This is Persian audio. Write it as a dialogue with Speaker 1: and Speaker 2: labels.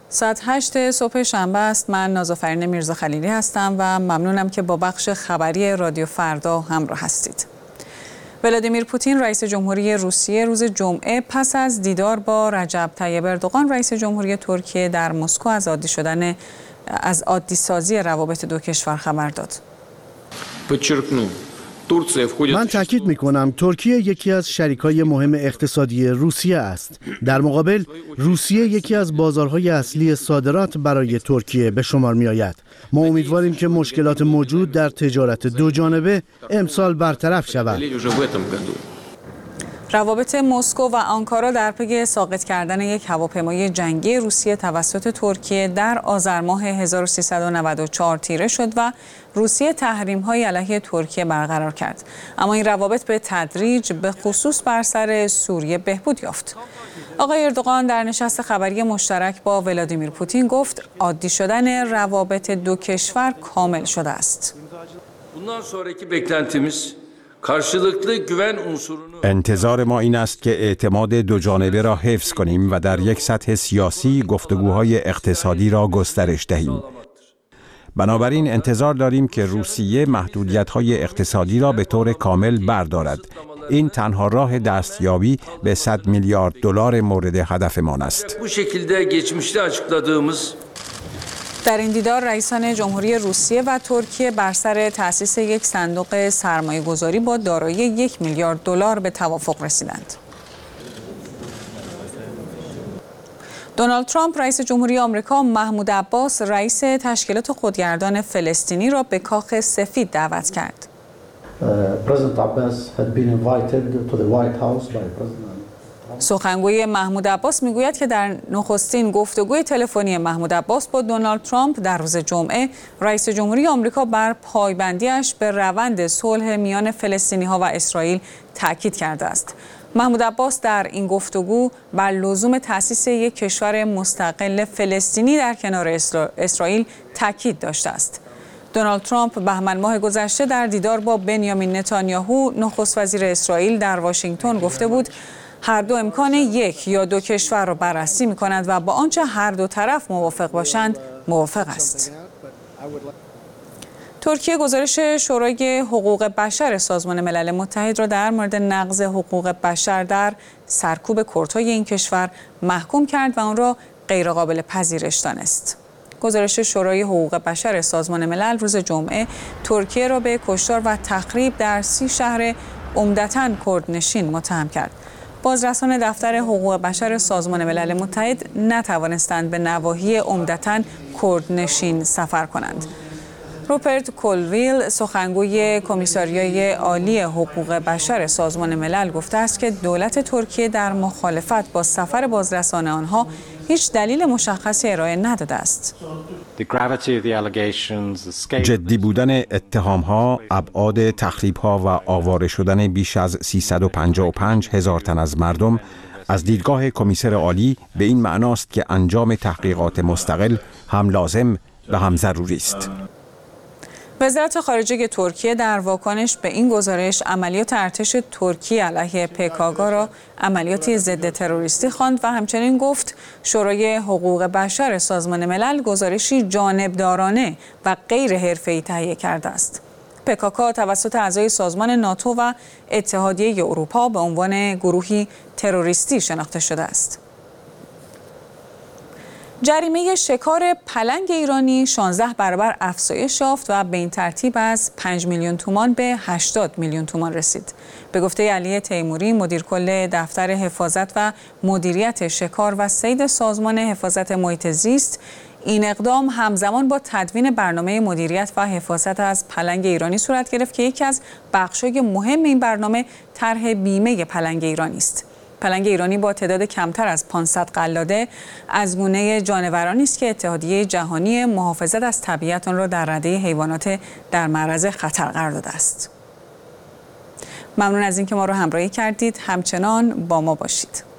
Speaker 1: ساعت 8 صبح شنبه است. من نازافرین میرزاخلیلی هستم و ممنونم که با بخش خبری رادیو فردا همراه هستید. ولادیمیر پوتین رئیس جمهوری روسیه روز جمعه پس از دیدار با رجب طیب اردوغان رئیس جمهوری ترکیه در مسکو از عادی سازی روابط دو کشور خبر داد.
Speaker 2: من تاکید می‌کنم ترکیه یکی از شریکای مهم اقتصادی روسیه است. در مقابل روسیه یکی از بازارهای اصلی صادرات برای ترکیه به شمار می‌آید. ما امیدواریم که مشکلات موجود در تجارت دو جانبه امسال برطرف شود.
Speaker 1: روابط مسکو و آنکارا در پی ساقط کردن یک هواپیمای جنگی روسیه توسط ترکیه در آذر ماه 1394 تیره شد و روسیه تحریم‌های علیه ترکیه برقرار کرد. اما این روابط به تدریج به خصوص بر سر سوریه بهبود یافت. آقای اردوغان در nişast خبری مشترک با ولادیمیر پوتین گفت عادی شدن روابط دو کشور کامل شده است.
Speaker 3: انتظار ما این است که اعتماد دو جانبه را حفظ کنیم و در یک سطح سیاسی گفتگوهای اقتصادی را گسترش دهیم. بنابراین انتظار داریم که روسیه محدودیت‌های اقتصادی را به طور کامل بردارد. این تنها راه دستیابی به 100 میلیارد دلار مورد هدفمان است.
Speaker 1: در این دیدار رئیسان جمهوری روسیه و ترکیه بر سر تأسیس یک صندوق سرمایه‌گذاری با دارایی 1 میلیارد دلار به توافق رسیدند. دونالد ترامپ رئیس جمهوری آمریکا محمود عباس رئیس تشکیلات خودگردان فلسطینی را به کاخ سفید دعوت کرد. سخنگوی محمود عباس میگوید که در نخستین گفتگوی تلفنی محمود عباس با دونالد ترامپ در روز جمعه رئیس جمهوری آمریکا بر پایبندیش به روند صلح میان فلسطینی‌ها و اسرائیل تاکید کرده است. محمود عباس در این گفتگو بر لزوم تأسیس یک کشور مستقل فلسطینی در کنار اسرائیل تاکید داشته است. دونالد ترامپ بهمن ماه گذشته در دیدار با بنیامین نتانیاهو نخست وزیر اسرائیل در واشنگتن گفته بود هر دو امکان یک یا دو کشور را بررسی می‌کنند و با آنچه هر دو طرف موافق باشند موافق است. ترکیه گزارش شورای حقوق بشر سازمان ملل متحد را در مورد نقض حقوق بشر در سرکوب کردهای این کشور محکوم کرد و آن را غیرقابل پذیرش دانست. گزارش شورای حقوق بشر سازمان ملل روز جمعه ترکیه را به کشتار و تخریب در 30 شهر عمدتاً کردنشین متهم کرد. بازرسان دفتر حقوق بشر سازمان ملل متحد نتوانستند به نواحی عمدتاً کردنشین سفر کنند. روپرت کولویل سخنگوی کمیساریای عالی حقوق بشر سازمان ملل گفته است که دولت ترکیه در مخالفت با سفر بازرسان آنها هیچ دلیل مشخصی ارائه نداده است.
Speaker 3: جدی بودن اتهام‌ها، ابعاد تخریب‌ها و آواره شدن بیش از 355 هزار تن از مردم از دیدگاه کمیسر عالی به این معناست که انجام تحقیقات مستقل هم لازم و هم ضروری است.
Speaker 1: وزارت خارجه ترکیه در واکنش به این گزارش عملیات ارتش ترکیه علیه پکک را عملیاتی ضد تروریستی خواند و همچنین گفت شورای حقوق بشر سازمان ملل گزارشی جانبدارانه و غیر حرفه‌ای تهیه کرده است. پکک توسط اعضای سازمان ناتو و اتحادیه اروپا به عنوان گروهی تروریستی شناخته شده است. جریمه شکار پلنگ ایرانی 16 برابر افزایش یافت و به این ترتیب از 5 میلیون تومان به 80 میلیون تومان رسید. به گفته علی تیموری مدیر کل دفتر حفاظت و مدیریت شکار و صید سازمان حفاظت محیط زیست، این اقدام همزمان با تدوین برنامه مدیریت و حفاظت از پلنگ ایرانی صورت گرفت که یکی از بخش‌های مهم این برنامه طرح بیمه پلنگ ایرانی است. پلنگ ایرانی با تعداد کمتر از 500 قلاده از گونه جانورانی است که اتحادیه جهانی محافظت از طبیعت آن را در رده حیوانات در معرض خطر قرار داده است. ممنون از اینکه ما را همراهی کردید. همچنان با ما باشید.